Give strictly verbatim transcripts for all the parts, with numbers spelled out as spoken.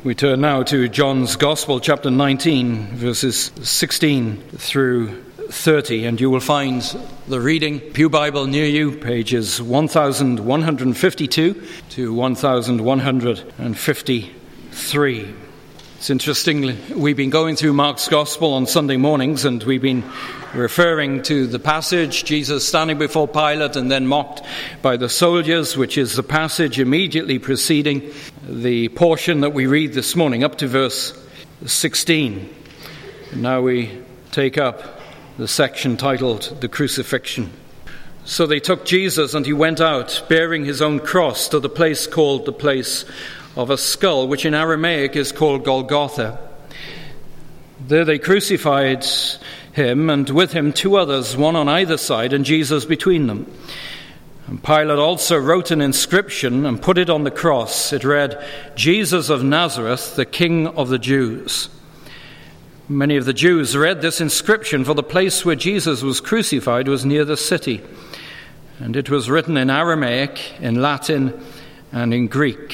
We turn now to John's Gospel, chapter nineteen, verses sixteen through thirty, and you will find the reading Pew Bible near you, pages one thousand one hundred fifty-two to one thousand one hundred fifty-three. It's interesting, we've been going through Mark's Gospel on Sunday mornings, and we've been referring to the passage, Jesus standing before Pilate and then mocked by the soldiers, which is the passage immediately preceding the portion that we read this morning, up to verse sixteen. And now we take up the section titled The Crucifixion. So they took Jesus, and he went out, bearing his own cross, to the place called the place of a skull, which in Aramaic is called Golgotha. There they crucified him, and with him two others, one on either side, and Jesus between them. And Pilate also wrote an inscription and put it on the cross. It read, "Jesus of Nazareth, the King of the Jews." Many of the Jews read this inscription, for the place where Jesus was crucified was near the city, and it was written in Aramaic, in Latin, and in Greek.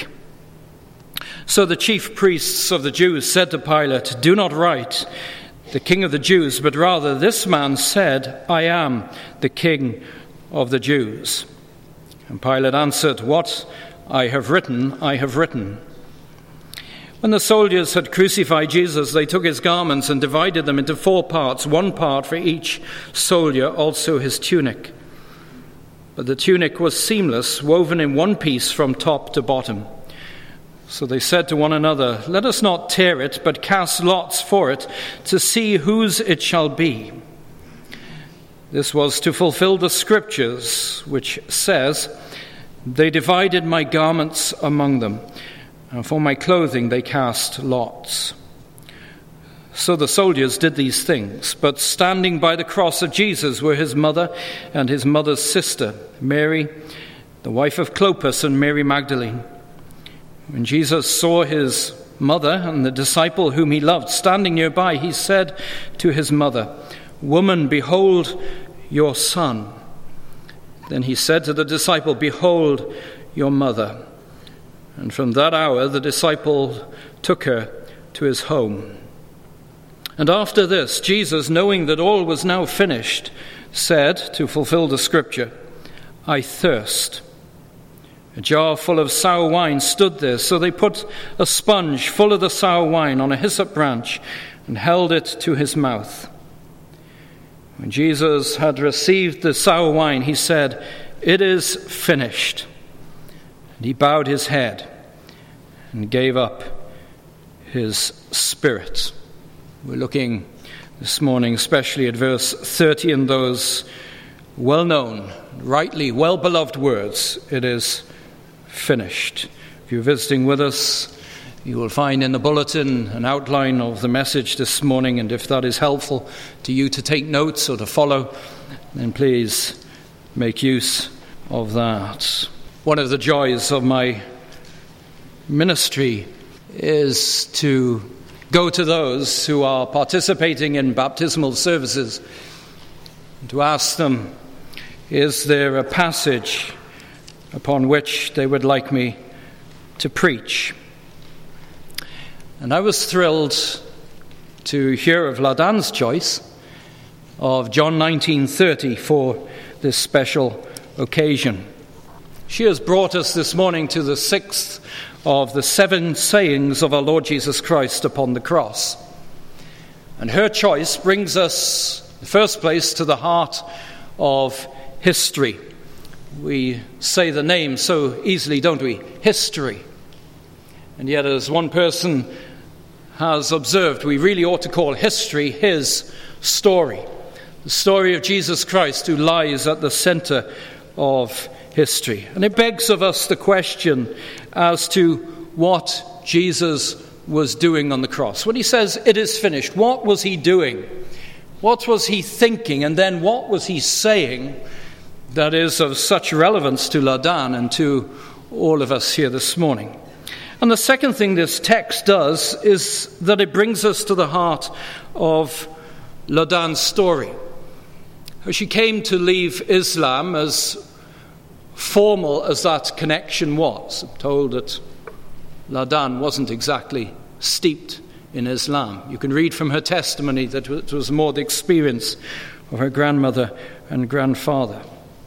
So the chief priests of the Jews said to Pilate, "Do not write, 'The King of the Jews,' but rather, 'This man said, I am the King of the Jews.'" And Pilate answered, "What I have written, I have written." When the soldiers had crucified Jesus, they took his garments and divided them into four parts, one part for each soldier, also his tunic. But the tunic was seamless, woven in one piece from top to bottom. So they said to one another, "Let us not tear it, but cast lots for it, to see whose it shall be." This was to fulfill the scriptures, which says, "They divided my garments among them, and for my clothing they cast lots." So the soldiers did these things, but standing by the cross of Jesus were his mother and his mother's sister, Mary, the wife of Clopas, and Mary Magdalene. When Jesus saw his mother and the disciple whom he loved standing nearby, he said to his mother, "Woman, behold your son." Then he said to the disciple, "Behold your mother." And from that hour the disciple took her to his home. And after this, Jesus, knowing that all was now finished, said, to fulfill the scripture, "I thirst." A jar full of sour wine stood there, so they put a sponge full of the sour wine on a hyssop branch and held it to his mouth. When Jesus had received the sour wine, he said, "It is finished." And he bowed his head and gave up his spirit. We're looking this morning especially at verse thirty and those well-known, rightly well-beloved words, "It is finished." If you're visiting with us, you will find in the bulletin an outline of the message this morning, and if that is helpful to you to take notes or to follow, then please make use of that. One of the joys of my ministry is to go to those who are participating in baptismal services and to ask them, is there a passage upon which they would like me to preach? And I was thrilled to hear of Ladan's choice of John nineteen thirty for this special occasion. She has brought us this morning to the sixth of the seven sayings of our Lord Jesus Christ upon the cross. And her choice brings us, in the first place, to the heart of history. We say the name so easily, don't we? History. And yet, as one person has observed, we really ought to call history his story. The story of Jesus Christ, who lies at the center of history. And it begs of us the question as to what Jesus was doing on the cross. When he says, "It is finished," what was he doing? What was he thinking? And then what was he saying that is of such relevance to Ladan and to all of us here this morning? And the second thing this text does is that it brings us to the heart of Ladan's story. She came to leave Islam, as formal as that connection was. I'm told that Ladan wasn't exactly steeped in Islam. You can read from her testimony that it was more the experience of her grandmother and grandfather.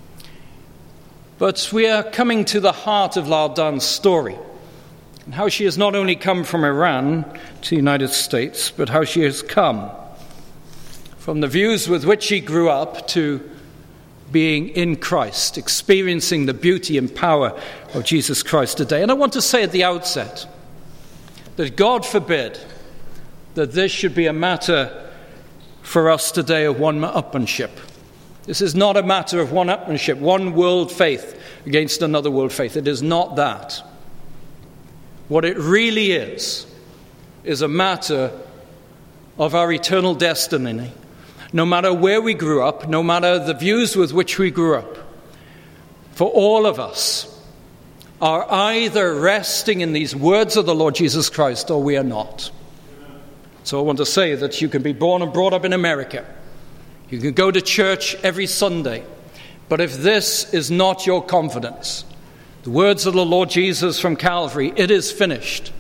But we are coming to the heart of Ladan's story, and how she has not only come from Iran to the United States, but how she has come from the views with which she grew up to being in Christ, experiencing the beauty and power of Jesus Christ today. And I want to say at the outset that God forbid that this should be a matter for us today of one-upmanship. This is not a matter of one-upmanship, one world faith against another world faith. It is not that. What it really is, is a matter of our eternal destiny. No matter where we grew up, no matter the views with which we grew up, for all of us are either resting in these words of the Lord Jesus Christ or we are not. So I want to say that you can be born and brought up in America. You can go to church every Sunday. But if this is not your confidence, the words of the Lord Jesus from Calvary, it is finished,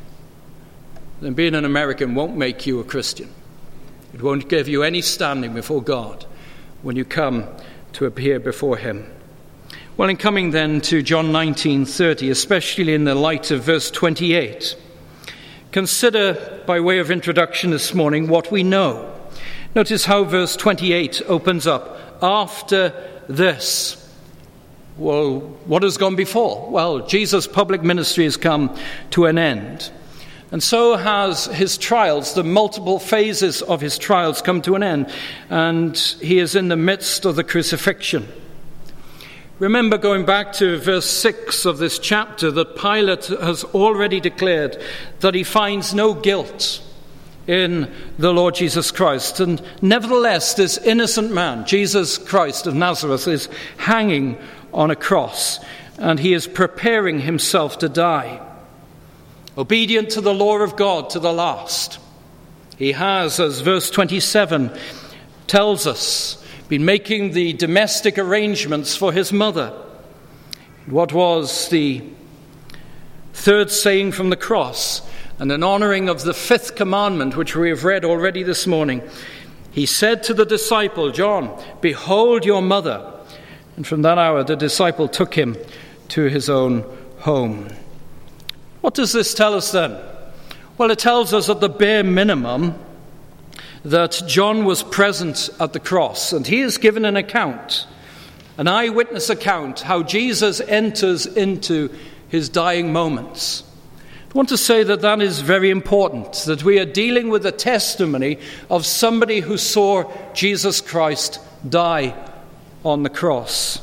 then being an American won't make you a Christian. It won't give you any standing before God when you come to appear before him. Well, in coming then to John nineteen thirty, especially in the light of verse twenty-eight, consider, by way of introduction this morning, what we know. Notice how verse twenty-eight opens up. After this. Well, what has gone before? Well, Jesus' public ministry has come to an end. And so has his trials, the multiple phases of his trials come to an end. And he is in the midst of the crucifixion. Remember, going back to verse six of this chapter, that Pilate has already declared that he finds no guilt in the Lord Jesus Christ. And nevertheless, this innocent man, Jesus Christ of Nazareth, is hanging on a cross, and he is preparing himself to die. Obedient to the law of God to the last. He has, as verse twenty-seven tells us, been making the domestic arrangements for his mother. What was the third saying from the cross, and an honoring of the fifth commandment, which we have read already this morning? He said to the disciple, John, behold your mother. And from that hour, the disciple took him to his own home. What does this tell us then? Well, it tells us at the bare minimum that John was present at the cross, and he is given an account, an eyewitness account, how Jesus enters into his dying moments. I want to say that that is very important, that we are dealing with the testimony of somebody who saw Jesus Christ die on the cross.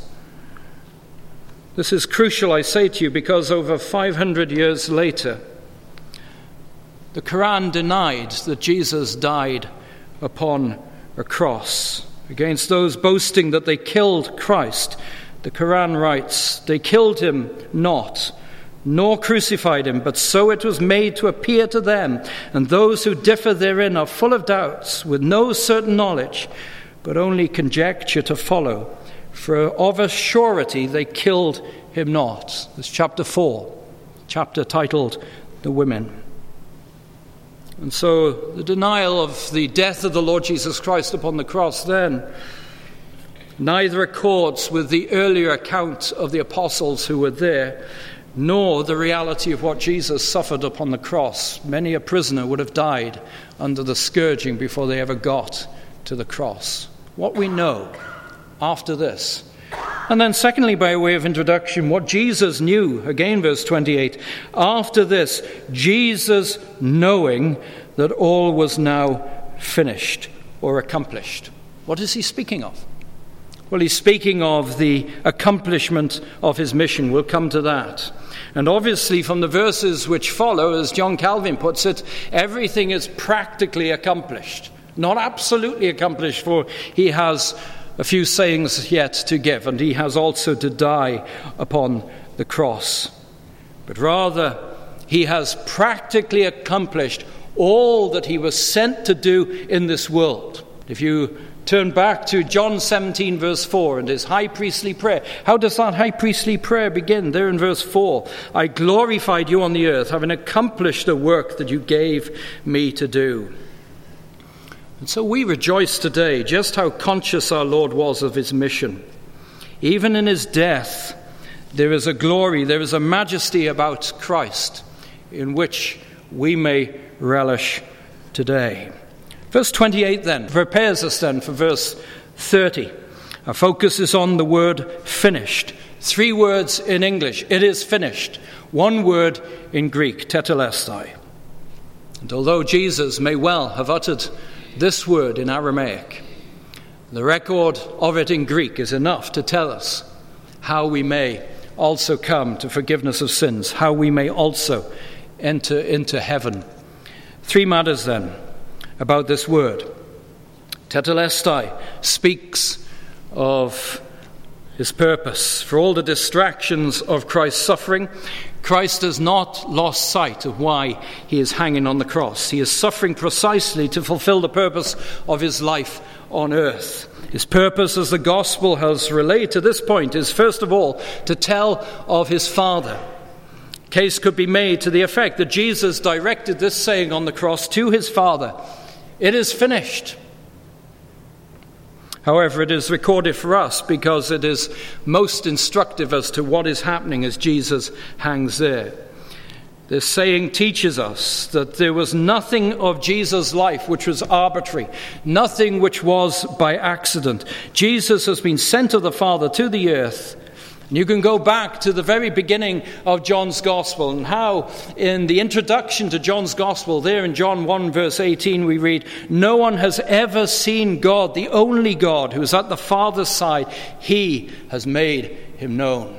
This is crucial, I say to you, because over five hundred years later, the Quran denied that Jesus died upon a cross. Against those boasting that they killed Christ, the Quran writes, they killed him not, nor crucified him, but so it was made to appear to them, and those who differ therein are full of doubts, with no certain knowledge, but only conjecture to follow. For of a surety they killed him not. This is chapter four, chapter titled The Women. And so the denial of the death of the Lord Jesus Christ upon the cross then neither accords with the earlier account of the apostles who were there, nor the reality of what Jesus suffered upon the cross. Many a prisoner would have died under the scourging before they ever got to the cross. What we know after this. And then secondly, by way of introduction, what Jesus knew, again verse twenty-eight, after this, Jesus knowing that all was now finished or accomplished. What is he speaking of? Well, he's speaking of the accomplishment of his mission. We'll come to that. And obviously from the verses which follow, as John Calvin puts it, everything is practically accomplished. Not absolutely accomplished, for he has a few sayings yet to give, and he has also to die upon the cross. But rather, he has practically accomplished all that he was sent to do in this world. If you turn back to John seventeen, verse four, and his high priestly prayer. How does that high priestly prayer begin? There in verse four, I glorified you on the earth, having accomplished the work that you gave me to do. And so we rejoice today just how conscious our Lord was of his mission. Even in his death, there is a glory, there is a majesty about Christ in which we may relish today. Verse twenty-eight then prepares us then for verse thirty. Our focus is on the word finished. Three words in English, it is finished. One word in Greek, tetelestai. And although Jesus may well have uttered this word in Aramaic, the record of it in Greek is enough to tell us how we may also come to forgiveness of sins, how we may also enter into heaven. Three matters then about this word. Tetelestai speaks of his purpose. For all the distractions of Christ's suffering, Christ has not lost sight of why he is hanging on the cross. He is suffering precisely to fulfill the purpose of his life on earth. His purpose, as the gospel has relayed to this point, is first of all to tell of his Father. Case could be made to the effect that Jesus directed this saying on the cross to his Father, it is finished. However, it is recorded for us because it is most instructive as to what is happening as Jesus hangs there. This saying teaches us that there was nothing of Jesus' life which was arbitrary, nothing which was by accident. Jesus has been sent of the Father to the earth. And you can go back to the very beginning of John's Gospel and how in the introduction to John's Gospel, there in John one verse eighteen, we read, no one has ever seen God, the only God who is at the Father's side. He has made him known.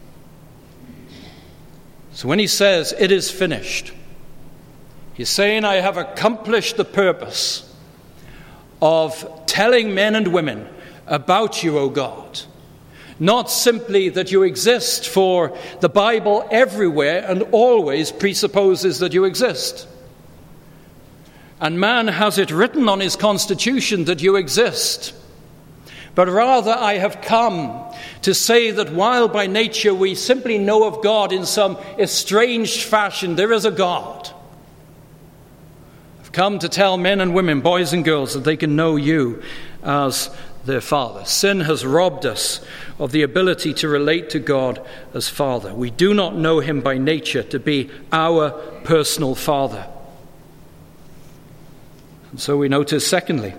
So when he says, it is finished, he's saying, I have accomplished the purpose of telling men and women about you, O God. Not simply that you exist, for the Bible everywhere and always presupposes that you exist. And man has it written on his constitution that you exist. But rather I have come to say that while by nature we simply know of God in some estranged fashion, there is a God. I've come to tell men and women, boys and girls, that they can know you as their Father. Sin has robbed us of the ability to relate to God as Father. We do not know him by nature to be our personal Father. And so we notice, secondly,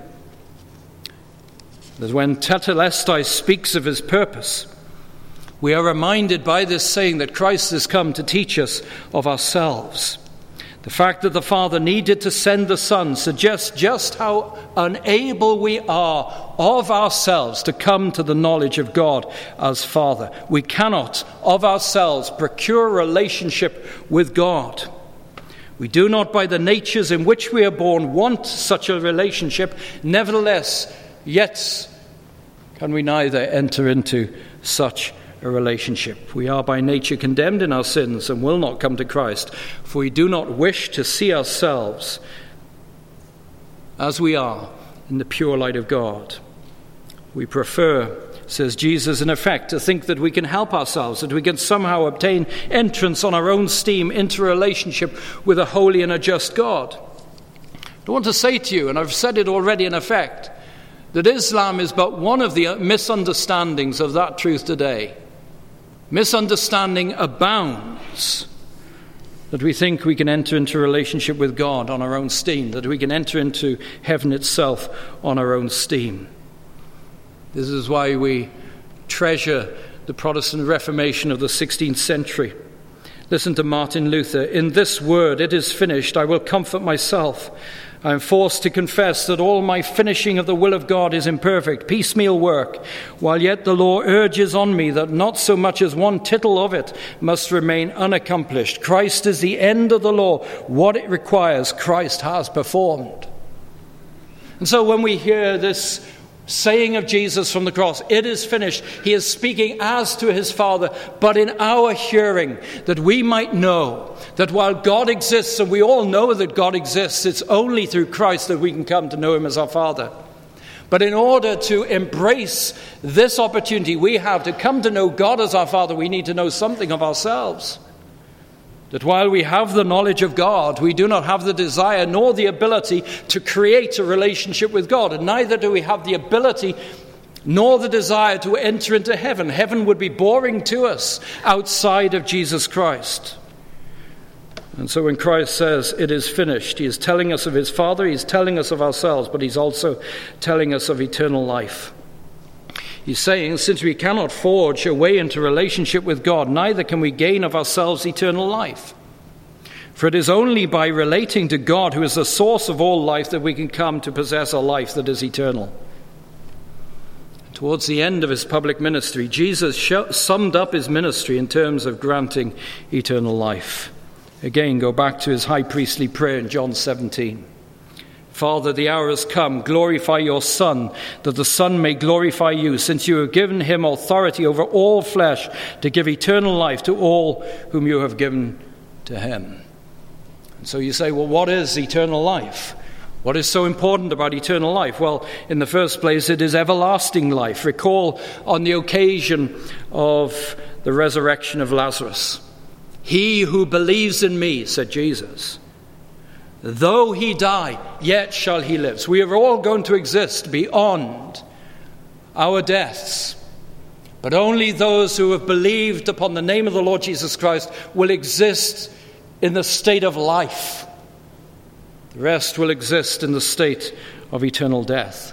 that when Tetelestai speaks of his purpose, we are reminded by this saying that Christ has come to teach us of ourselves. The fact that the Father needed to send the Son suggests just how unable we are of ourselves to come to the knowledge of God as Father. We cannot of ourselves procure a relationship with God. We do not, by the natures in which we are born, want such a relationship. Nevertheless, yet can we neither enter into such a relationship. We are by nature condemned in our sins and will not come to Christ, for we do not wish to see ourselves as we are in the pure light of God. We prefer, says Jesus in effect, to think that we can help ourselves, that we can somehow obtain entrance on our own steam into a relationship with a holy and a just God. I want to say to you, and I've said it already in effect, that Islam is but one of the misunderstandings of that truth today. Misunderstanding abounds, that we think we can enter into a relationship with God on our own steam, that we can enter into heaven itself on our own steam. This is why we treasure the Protestant Reformation of the sixteenth century. Listen to Martin Luther. In this word, it is finished, I will comfort myself. I am forced to confess that all my finishing of the will of God is imperfect, piecemeal work, while yet the law urges on me that not so much as one tittle of it must remain unaccomplished. Christ is the end of the law. What it requires, Christ has performed. And so when we hear this saying of Jesus from the cross, it is finished, he is speaking as to his Father, but in our hearing, that we might know that while God exists, and we all know that God exists, it's only through Christ that we can come to know him as our Father. But in order to embrace this opportunity we have to come to know God as our Father, we need to know something of ourselves. That while we have the knowledge of God, we do not have the desire nor the ability to create a relationship with God. And neither do we have the ability nor the desire to enter into heaven. Heaven would be boring to us outside of Jesus Christ. And so when Christ says it is finished, he is telling us of his Father, he's telling us of ourselves, but he's also telling us of eternal life. He's saying, since we cannot forge a way into relationship with God, neither can we gain of ourselves eternal life. For it is only by relating to God, who is the source of all life, that we can come to possess a life that is eternal. Towards the end of his public ministry, Jesus summed up his ministry in terms of granting eternal life. Again, go back to his high priestly prayer in John seventeen. Father, the hour has come. Glorify your Son, that the Son may glorify you, since you have given him authority over all flesh to give eternal life to all whom you have given to him. And so you say, well, what is eternal life? What is so important about eternal life? Well, in the first place, it is everlasting life. Recall on the occasion of the resurrection of Lazarus. He who believes in me, said Jesus, though he die, yet shall he live. So we are all going to exist beyond our deaths. But only those who have believed upon the name of the Lord Jesus Christ will exist in the state of life. The rest will exist in the state of eternal death.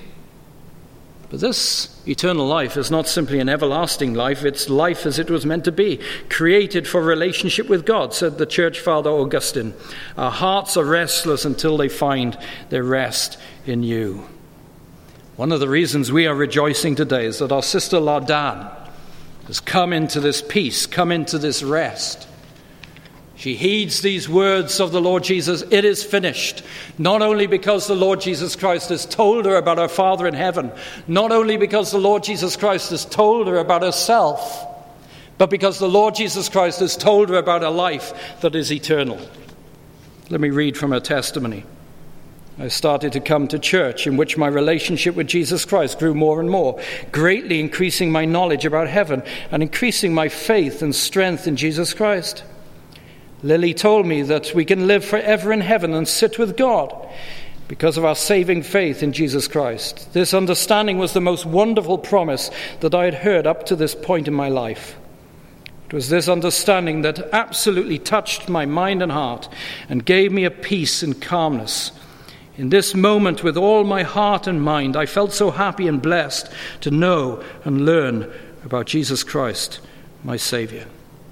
But this eternal life is not simply an everlasting life, it's life as it was meant to be, created for relationship with God, said the church father Augustine. Our hearts are restless until they find their rest in you. One of the reasons we are rejoicing today is that our sister Lardan has come into this peace, come into this rest. She heeds these words of the Lord Jesus, it is finished, not only because the Lord Jesus Christ has told her about her Father in heaven, not only because the Lord Jesus Christ has told her about herself, but because the Lord Jesus Christ has told her about a life that is eternal. Let me read from her testimony. I started to come to church, in which my relationship with Jesus Christ grew more and more, greatly increasing my knowledge about heaven and increasing my faith and strength in Jesus Christ. Lily told me that we can live forever in heaven and sit with God because of our saving faith in Jesus Christ. This understanding was the most wonderful promise that I had heard up to this point in my life. It was this understanding that absolutely touched my mind and heart and gave me a peace and calmness. In this moment, with all my heart and mind, I felt so happy and blessed to know and learn about Jesus Christ, my Savior.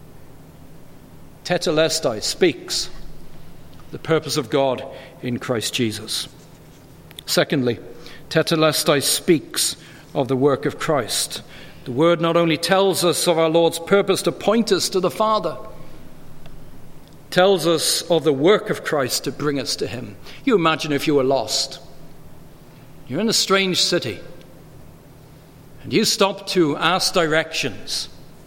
Tetelestai speaks the purpose of God in Christ Jesus. Secondly, Tetelestai speaks of the work of Christ. The word not only tells us of our Lord's purpose to point us to the Father, tells us of the work of Christ to bring us to him. You imagine if you were lost. You're in a strange city, and you stop to ask directions.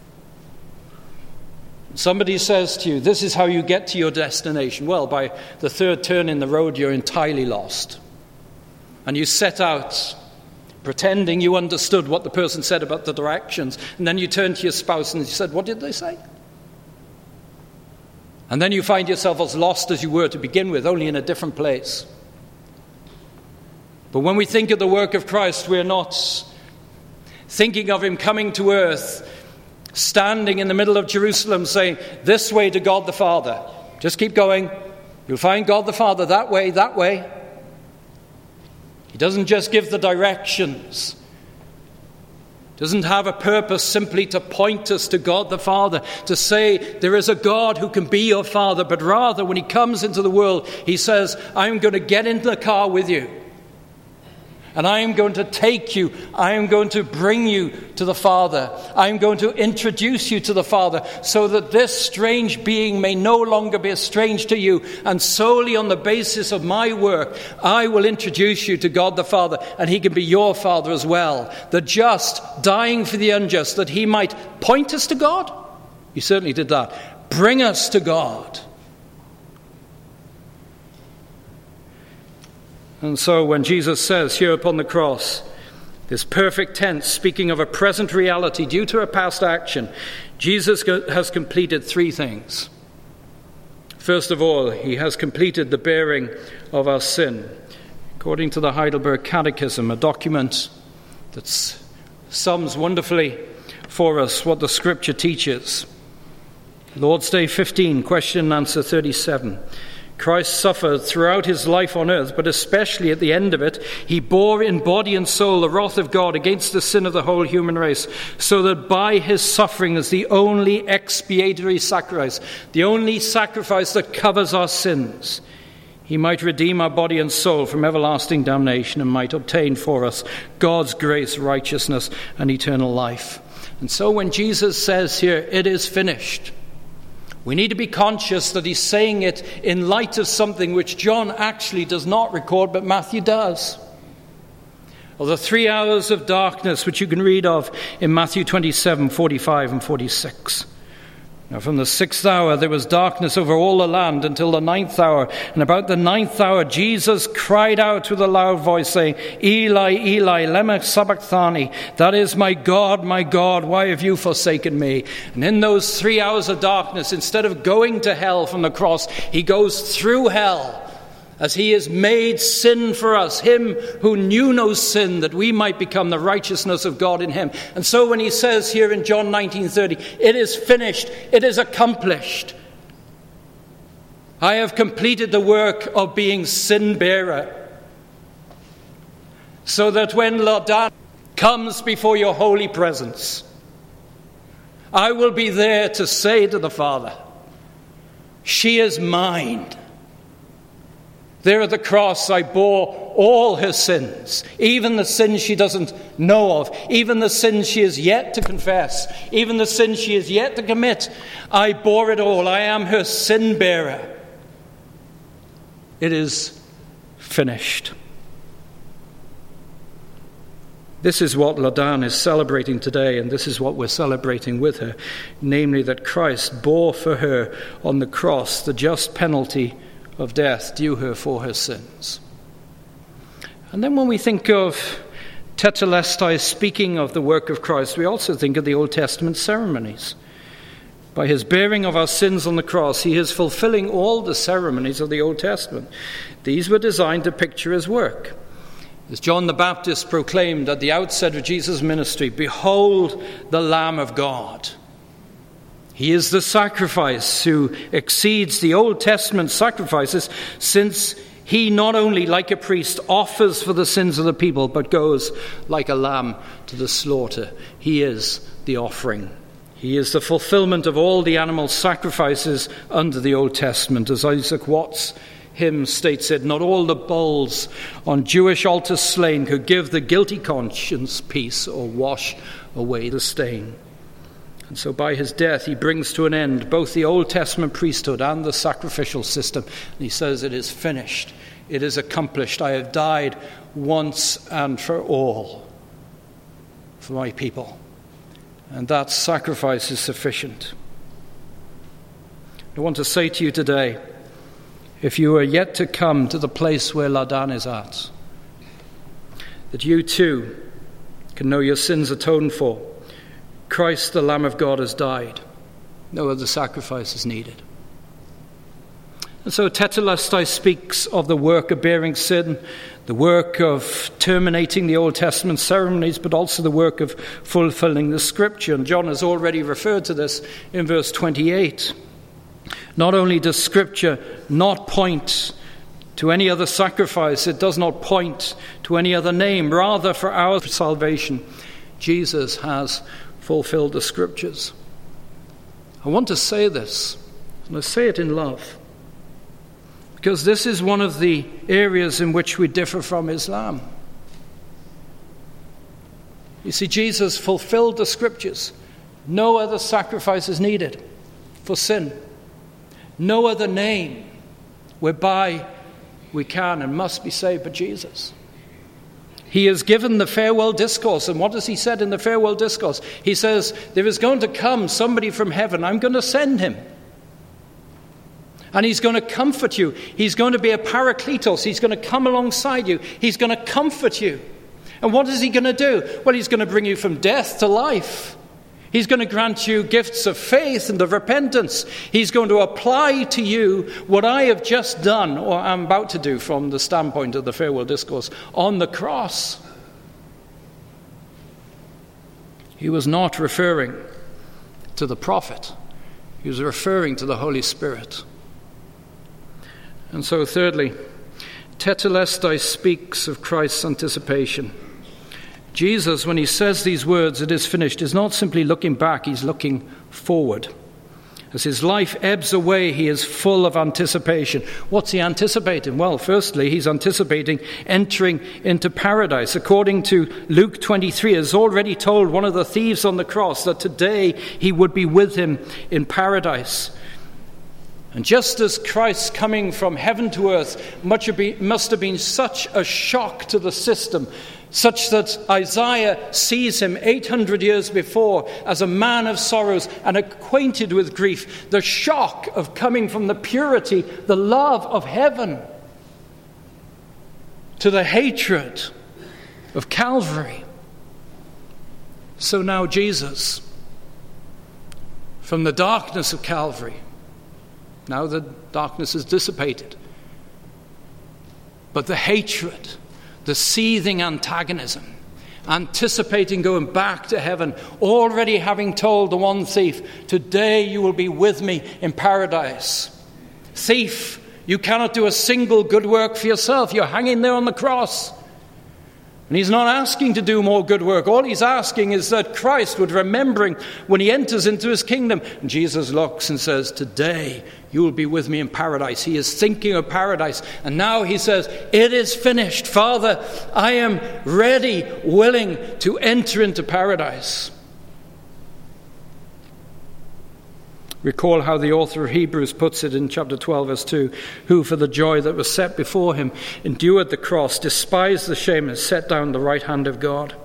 Somebody says to you, this is how you get to your destination. Well, by the third turn in the road, you're entirely lost. And you set out pretending you understood what the person said about the directions. And then you turn to your spouse and you said, what did they say? And then you find yourself as lost as you were to begin with, only in a different place. But when we think of the work of Christ, we're not thinking of him coming to earth, standing in the middle of Jerusalem saying, this way to God the Father. Just keep going. You'll find God the Father that way, that way. He doesn't just give the directions. Doesn't have a purpose simply to point us to God the Father, to say there is a God who can be your Father, but rather when he comes into the world, he says, I'm going to get into the car with you. And I am going to take you, I am going to bring you to the Father. I am going to introduce you to the Father so that this strange being may no longer be strange to you. And solely on the basis of my work, I will introduce you to God the Father, and he can be your Father as well. The just dying for the unjust, that he might point us to God. He certainly did that. Bring us to God. And so when Jesus says here upon the cross, this perfect tense speaking of a present reality due to a past action, Jesus has completed three things. First of all, he has completed the bearing of our sin. According to the Heidelberg Catechism, a document that sums wonderfully for us what the Scripture teaches. Lord's Day fifteen, question and answer thirty-seven. Christ suffered throughout his life on earth, but especially at the end of it, he bore in body and soul the wrath of God against the sin of the whole human race, so that by his suffering as the only expiatory sacrifice, the only sacrifice that covers our sins, he might redeem our body and soul from everlasting damnation and might obtain for us God's grace, righteousness, and eternal life. And so when Jesus says here, it is finished, we need to be conscious that he's saying it in light of something which John actually does not record, but Matthew does. Of the three hours of darkness which you can read of in Matthew twenty-seven, forty-five and forty-six. Now from the sixth hour there was darkness over all the land until the ninth hour. And about the ninth hour Jesus cried out with a loud voice, saying, Eli, Eli, lema sabachthani. That is, my God, my God, why have you forsaken me? And in those three hours of darkness, instead of going to hell from the cross, he goes through hell as he has made sin for us, him who knew no sin, that we might become the righteousness of God in him. And so when he says here in John nineteen thirty, it is finished, it is accomplished, I have completed the work of being sin bearer, so that when Ladan comes before your holy presence, I will be there to say to the Father, she is mine. There at the cross I bore all her sins, even the sins she doesn't know of, even the sins she is yet to confess, even the sins she is yet to commit. I bore it all. I am her sin bearer. It is finished. This is what Ladan is celebrating today, and this is what we're celebrating with her, namely that Christ bore for her on the cross the just penalty of death due her for her sins. And then when we think of Tetelestai speaking of the work of Christ, we also think of the Old Testament ceremonies. By his bearing of our sins on the cross, he is fulfilling all the ceremonies of the Old Testament. These were designed to picture his work. As John the Baptist proclaimed at the outset of Jesus' ministry, behold the Lamb of God. He is the sacrifice who exceeds the Old Testament sacrifices, since he not only, like a priest, offers for the sins of the people, but goes like a lamb to the slaughter. He is the offering. He is the fulfillment of all the animal sacrifices under the Old Testament. As Isaac Watts' hymn states it, not all the bulls on Jewish altars slain could give the guilty conscience peace or wash away the stain. And so by his death, he brings to an end both the Old Testament priesthood and the sacrificial system. And he says, it is finished. It is accomplished. I have died once and for all for my people. And that sacrifice is sufficient. I want to say to you today, if you are yet to come to the place where Ladan is at, that you too can know your sins atoned for. Christ, the Lamb of God, has died. No other sacrifice is needed. And so Tetelestai speaks of the work of bearing sin, the work of terminating the Old Testament ceremonies, but also the work of fulfilling the Scripture. And John has already referred to this in verse twenty-eight. Not only does Scripture not point to any other sacrifice, it does not point to any other name. Rather, for our salvation, Jesus has fulfilled the Scriptures. I want to say this, and I say it in love, because this is one of the areas in which we differ from Islam. You see, Jesus fulfilled the Scriptures. No other sacrifice is needed for sin. No other name whereby we can and must be saved but Jesus. He has given the farewell discourse, and what has he said in the farewell discourse? He says, there is going to come somebody from heaven. I'm going to send him. And he's going to comfort you. He's going to be a parakletos. He's going to come alongside you. He's going to comfort you. And what is he going to do? Well, he's going to bring you from death to life. He's going to grant you gifts of faith and of repentance. He's going to apply to you what I have just done, or am about to do from the standpoint of the farewell discourse, on the cross. He was not referring to the prophet. He was referring to the Holy Spirit. And so thirdly, Tetelestai speaks of Christ's anticipation. Jesus, when he says these words, "it is finished," is not simply looking back, he's looking forward. As his life ebbs away, he is full of anticipation. What's he anticipating? Well, firstly, he's anticipating entering into paradise. According to Luke twenty-three, he has already told one of the thieves on the cross that today he would be with him in paradise. And just as Christ's coming from heaven to earth must have been such a shock to the system, such that Isaiah sees him eight hundred years before as a man of sorrows and acquainted with grief, the shock of coming from the purity, the love of heaven, to the hatred of Calvary. So now Jesus, from the darkness of Calvary, now the darkness is dissipated, but the hatred, the seething antagonism, anticipating going back to heaven, already having told the one thief, "Today you will be with me in paradise." Thief, you cannot do a single good work for yourself. You're hanging there on the cross. And he's not asking to do more good work. All he's asking is that Christ would remember him when he enters into his kingdom. And Jesus looks and says, "Today you will be with me in paradise." He is thinking of paradise. And now he says, "It is finished. Father, I am ready, willing to enter into paradise." Recall how the author of Hebrews puts it in chapter twelve, verse two, "Who for the joy that was set before him endured the cross, despised the shame, and sat down at the right hand of God."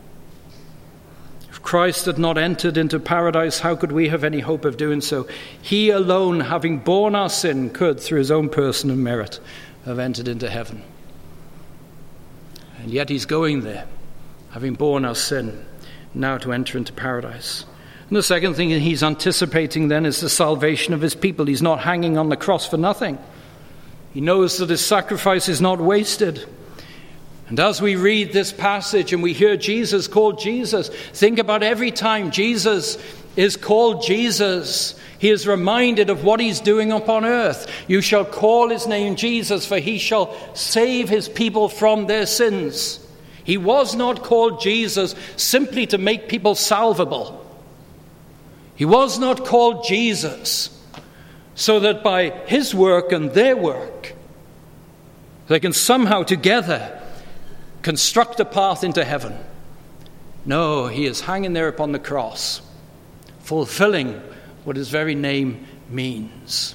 If Christ had not entered into paradise, how could we have any hope of doing so? He alone, having borne our sin, could, through his own person and merit, have entered into heaven. And yet he's going there, having borne our sin, now to enter into paradise. And the second thing he's anticipating then is the salvation of his people. He's not hanging on the cross for nothing. He knows that his sacrifice is not wasted. And as we read this passage and we hear Jesus called Jesus, think about every time Jesus is called Jesus, he is reminded of what he's doing upon earth. "You shall call his name Jesus, for he shall save his people from their sins." He was not called Jesus simply to make people salvable. He was not called Jesus so that by his work and their work they can somehow together construct a path into heaven. No, he is hanging there upon the cross, fulfilling what his very name means.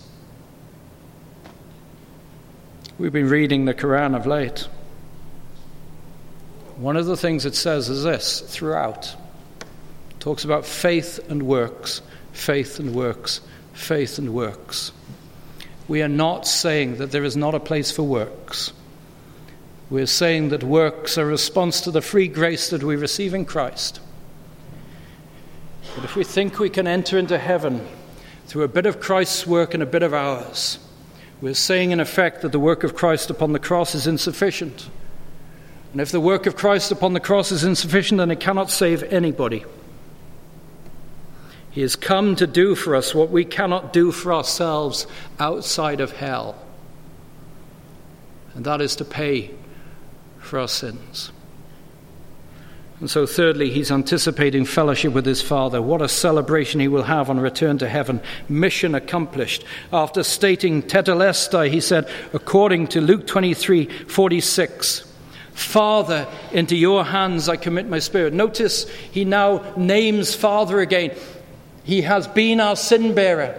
We've been reading the Quran of late. One of the things it says is this throughout. Talks about faith and works, faith and works, faith and works. We are not saying that there is not a place for works. We're saying that works are a response to the free grace that we receive in Christ. But if we think we can enter into heaven through a bit of Christ's work and a bit of ours, we're saying in effect that the work of Christ upon the cross is insufficient. And if the work of Christ upon the cross is insufficient, then it cannot save anybody. He has come to do for us what we cannot do for ourselves outside of hell. And that is to pay for our sins. And so thirdly, he's anticipating fellowship with his Father. What a celebration he will have on return to heaven. Mission accomplished. After stating Tetelestai, he said, according to Luke twenty-three forty-six, "Father, into your hands I commit my spirit." Notice he now names Father again. He has been our sin bearer.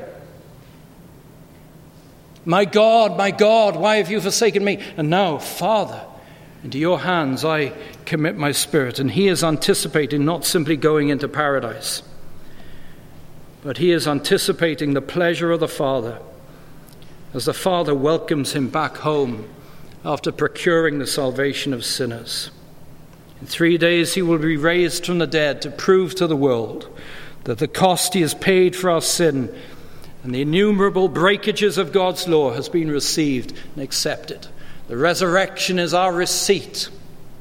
"My God, my God, why have you forsaken me?" And now, "Father, into your hands I commit my spirit." And he is anticipating not simply going into paradise, but he is anticipating the pleasure of the Father as the Father welcomes him back home after procuring the salvation of sinners. In three days he will be raised from the dead to prove to the world that the cost he has paid for our sin and the innumerable breakages of God's law has been received and accepted. The resurrection is our receipt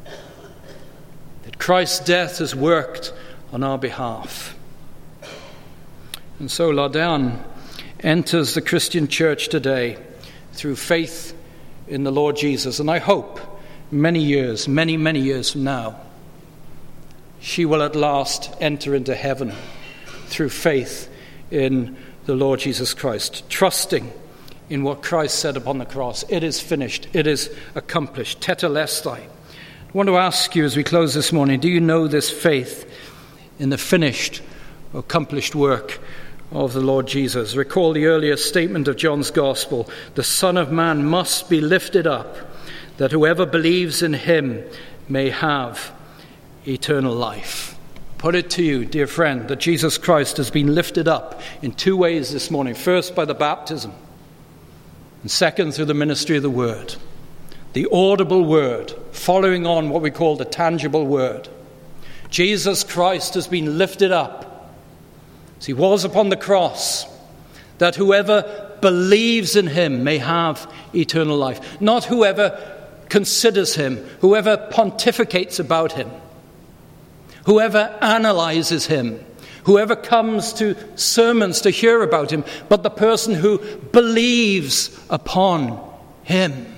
that Christ's death has worked on our behalf. And so Laudan enters the Christian church today through faith in the Lord Jesus. And I hope many years, many, many years from now, she will at last enter into heaven through faith in the Lord Jesus Christ, trusting in what Christ said upon the cross. It is finished. It is accomplished. Tetelestai. I want to ask you as we close this morning, do you know this faith in the finished, accomplished work of the Lord Jesus? Recall the earlier statement of John's Gospel. The Son of Man must be lifted up, that whoever believes in him may have eternal life. Put it to you, dear friend, that Jesus Christ has been lifted up in two ways this morning. First, by the baptism, and second, through the ministry of the Word. The audible Word, following on what we call the tangible Word. Jesus Christ has been lifted up as he was upon the cross, that whoever believes in him may have eternal life. Not whoever considers him, whoever pontificates about him, whoever analyzes him, whoever comes to sermons to hear about him, but the person who believes upon him.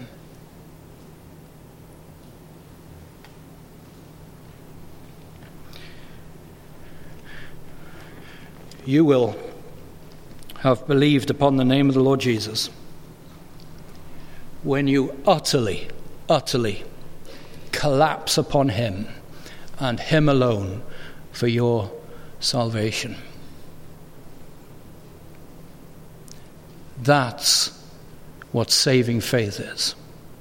You will have believed upon the name of the Lord Jesus when you utterly, utterly collapse upon him and him alone for your salvation. That's what saving faith is.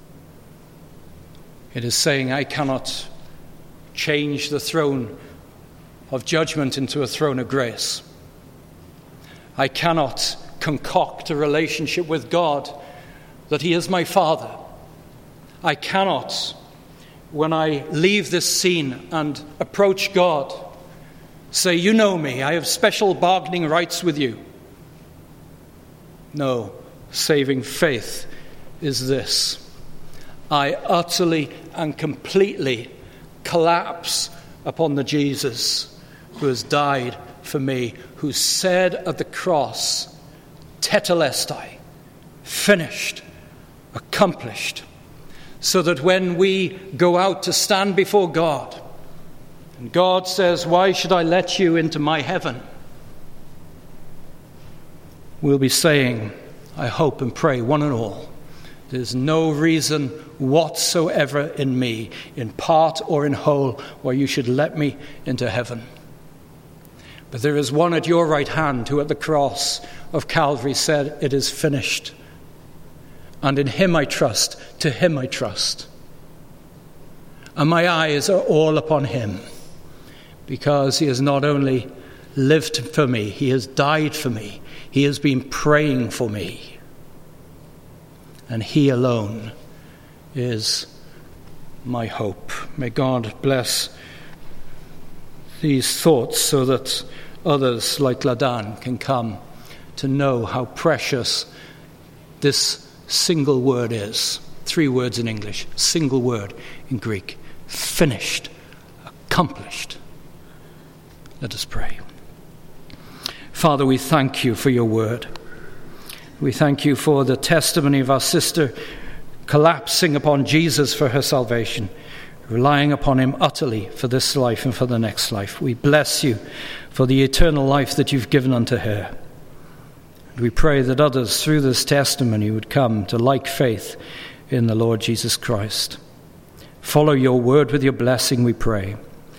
It is saying, I cannot change the throne of judgment into a throne of grace. I cannot concoct a relationship with God that he is my Father. I cannot, when I leave this scene and approach God, say, you know me, I have special bargaining rights with you. No, saving faith is this. I utterly and completely collapse upon the Jesus who has died for me, who said at the cross, Tetelestai, finished, accomplished, so that when we go out to stand before God, and God says, why should I let you into my heaven? We'll be saying, I hope and pray, one and all, there's no reason whatsoever in me, in part or in whole, why you should let me into heaven. But there is one at your right hand who at the cross of Calvary said, it is finished. And in him I trust, to him I trust. And my eyes are all upon him, because he has not only lived for me, he has died for me, he has been praying for me. And he alone is my hope. May God bless these thoughts so that others like Laudan can come to know how precious this single word is. Three words in English, single word in Greek. Finished, accomplished. Let us pray. Father, we thank you for your word. We thank you for the testimony of our sister collapsing upon Jesus for her salvation, relying upon him utterly for this life and for the next life. We bless you for the eternal life that you've given unto her. And we pray that others through this testimony would come to like faith in the Lord Jesus Christ. Follow your word with your blessing, we pray.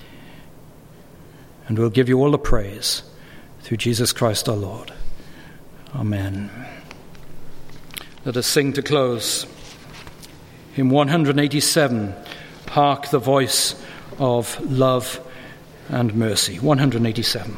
And we'll give you all the praise through Jesus Christ our Lord. Amen. Let us sing to close. Hymn one eighty-seven, Hark the Voice of Love and Mercy. one eighty-seven.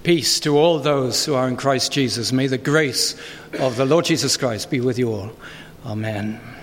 Peace to all those who are in Christ Jesus. May the grace of the Lord Jesus Christ be with you all. Amen.